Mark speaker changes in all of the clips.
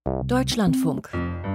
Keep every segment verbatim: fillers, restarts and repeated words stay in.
Speaker 1: Deutschlandfunk.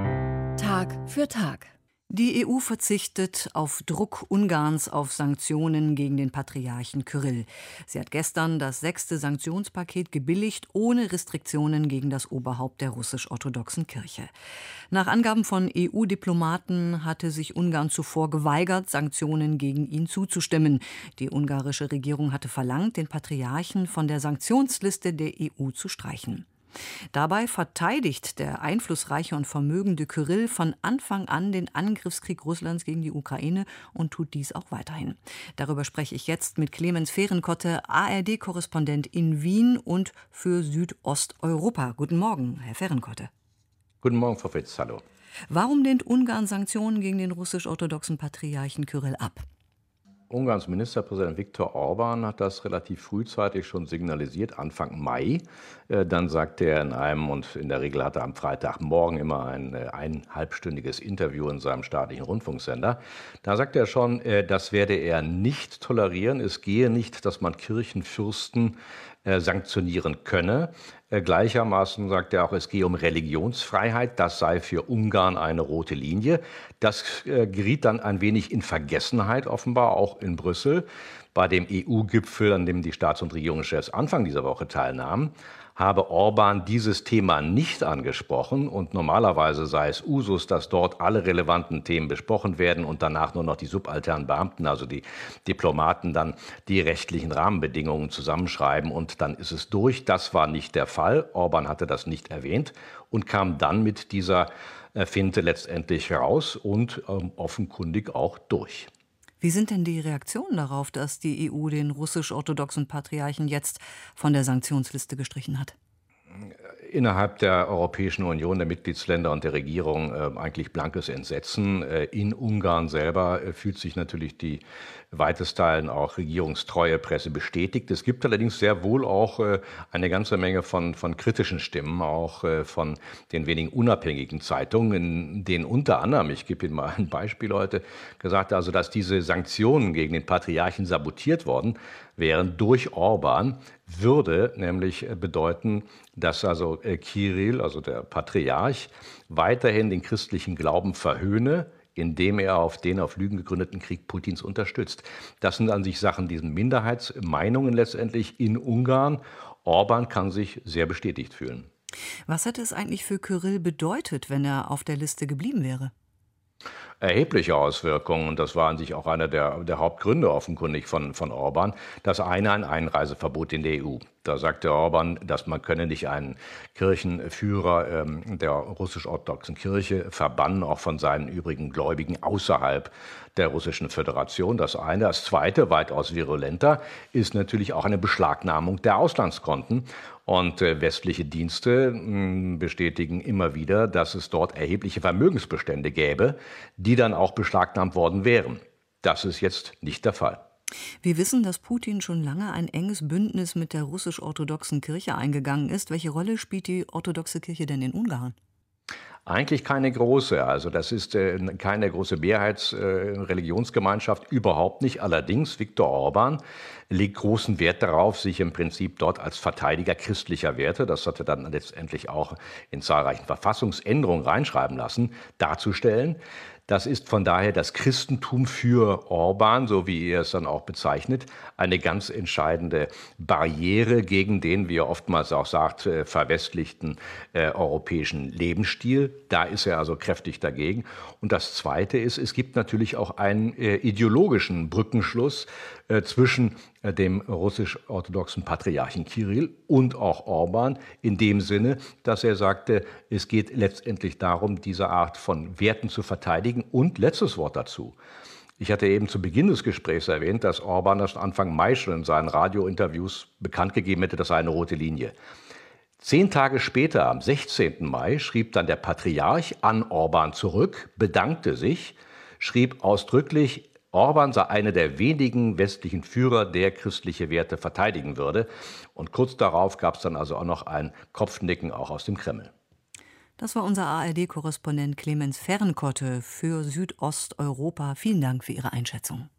Speaker 1: Tag für Tag. Die E U verzichtet auf Druck Ungarns auf Sanktionen gegen den Patriarchen Kyrill. Sie hat gestern das sechste Sanktionspaket gebilligt, ohne Restriktionen gegen das Oberhaupt der russisch-orthodoxen Kirche. Nach Angaben von E U-Diplomaten hatte sich Ungarn zuvor geweigert, Sanktionen gegen ihn zuzustimmen. Die ungarische Regierung hatte verlangt, den Patriarchen von der Sanktionsliste der E U zu streichen. Dabei verteidigt der einflussreiche und vermögende Kyrill von Anfang an den Angriffskrieg Russlands gegen die Ukraine und tut dies auch weiterhin. Darüber spreche ich jetzt mit Clemens Fehrenkotte, A R D-Korrespondent in Wien und für Südosteuropa. Guten Morgen, Herr Fehrenkotte.
Speaker 2: Guten Morgen, Frau Fitz, hallo.
Speaker 1: Warum lehnt Ungarn Sanktionen gegen den russisch-orthodoxen Patriarchen Kyrill ab?
Speaker 2: Ungarns Ministerpräsident Viktor Orbán hat das relativ frühzeitig schon signalisiert, Anfang Mai. Dann sagte er in einem, und in der Regel hat er am Freitagmorgen immer ein eineinhalbstündiges Interview in seinem staatlichen Rundfunksender. Da sagte er schon, das werde er nicht tolerieren. Es gehe nicht, dass man Kirchenfürsten sanktionieren könne. Gleichermaßen sagt er auch, es gehe um Religionsfreiheit. Das sei für Ungarn eine rote Linie. Das geriet dann ein wenig in Vergessenheit, offenbar auch in Brüssel. Bei dem E U-Gipfel, an dem die Staats- und Regierungschefs Anfang dieser Woche teilnahmen, habe Orbán dieses Thema nicht angesprochen. Und normalerweise sei es Usus, dass dort alle relevanten Themen besprochen werden und danach nur noch die subalternen Beamten, also die Diplomaten, dann die rechtlichen Rahmenbedingungen zusammenschreiben und dann ist es durch. Das war nicht der Fall. Orbán hatte das nicht erwähnt und kam dann mit dieser Finte letztendlich raus und ähm, offenkundig auch durch.
Speaker 1: Wie sind denn die Reaktionen darauf, dass die E U den russisch-orthodoxen Patriarchen jetzt von der Sanktionsliste gestrichen hat?
Speaker 2: Innerhalb der Europäischen Union, der Mitgliedsländer und der Regierung äh, eigentlich blankes Entsetzen. Äh, in Ungarn selber äh, fühlt sich natürlich die weitesteilen auch regierungstreue Presse bestätigt. Es gibt allerdings sehr wohl auch äh, eine ganze Menge von, von kritischen Stimmen, auch äh, von den wenigen unabhängigen Zeitungen, in denen unter anderem, ich gebe Ihnen mal ein Beispiel heute, gesagt also, dass diese Sanktionen gegen den Patriarchen sabotiert worden wären durch Orbán, würde nämlich bedeuten, dass also Kyrill, also der Patriarch, weiterhin den christlichen Glauben verhöhne, indem er auf den auf Lügen gegründeten Krieg Putins unterstützt. Das sind an sich Sachen, diesen Minderheitsmeinungen letztendlich in Ungarn. Orbán kann sich sehr bestätigt fühlen.
Speaker 1: Was hätte es eigentlich für Kyrill bedeutet, wenn er auf der Liste geblieben wäre?
Speaker 2: Erhebliche Auswirkungen, und das war an sich auch einer der, der Hauptgründe offenkundig von, von Orbán. Das eine, ein Einreiseverbot in der E U. Da sagte Orbán, dass man könne nicht einen Kirchenführer ähm, der russisch-orthodoxen Kirche verbannen, auch von seinen übrigen Gläubigen außerhalb der Russischen Föderation. Das eine. Das zweite, weitaus virulenter, ist natürlich auch eine Beschlagnahmung der Auslandskonten. Und äh, westliche Dienste mh, bestätigen immer wieder, dass es dort erhebliche Vermögensbestände gäbe, die dann auch beschlagnahmt worden wären. Das ist jetzt nicht der Fall.
Speaker 1: Wir wissen, dass Putin schon lange ein enges Bündnis mit der russisch-orthodoxen Kirche eingegangen ist. Welche Rolle spielt die orthodoxe Kirche denn in Ungarn?
Speaker 2: Eigentlich keine große. Also das ist äh, keine große Mehrheitsreligionsgemeinschaft, äh, überhaupt nicht. Allerdings, Viktor Orbán legt großen Wert darauf, sich im Prinzip dort als Verteidiger christlicher Werte, das hat er dann letztendlich auch in zahlreichen Verfassungsänderungen reinschreiben lassen, darzustellen. Das ist von daher das Christentum für Orbán, so wie er es dann auch bezeichnet, eine ganz entscheidende Barriere gegen den, wie er oftmals auch sagt, verwestlichten äh, europäischen Lebensstil. Da ist er also kräftig dagegen. Und das Zweite ist, es gibt natürlich auch einen äh, ideologischen Brückenschluss äh, zwischen äh, dem russisch-orthodoxen Patriarchen Kyrill und auch Orbán, in dem Sinne, dass er sagte, es geht letztendlich darum, diese Art von Werten zu verteidigen. Und letztes Wort dazu. Ich hatte eben zu Beginn des Gesprächs erwähnt, dass Orbán das Anfang Mai schon in seinen Radiointerviews bekannt gegeben hätte, das sei eine rote Linie. Zehn Tage später, am sechzehnten Mai, schrieb dann der Patriarch an Orbán zurück, bedankte sich, schrieb ausdrücklich, Orbán sei einer der wenigen westlichen Führer, der christliche Werte verteidigen würde. Und kurz darauf gab es dann also auch noch ein Kopfnicken auch aus dem Kreml.
Speaker 1: Das war unser A R D-Korrespondent Clemens Fehrenkotte für Südosteuropa. Vielen Dank für Ihre Einschätzung.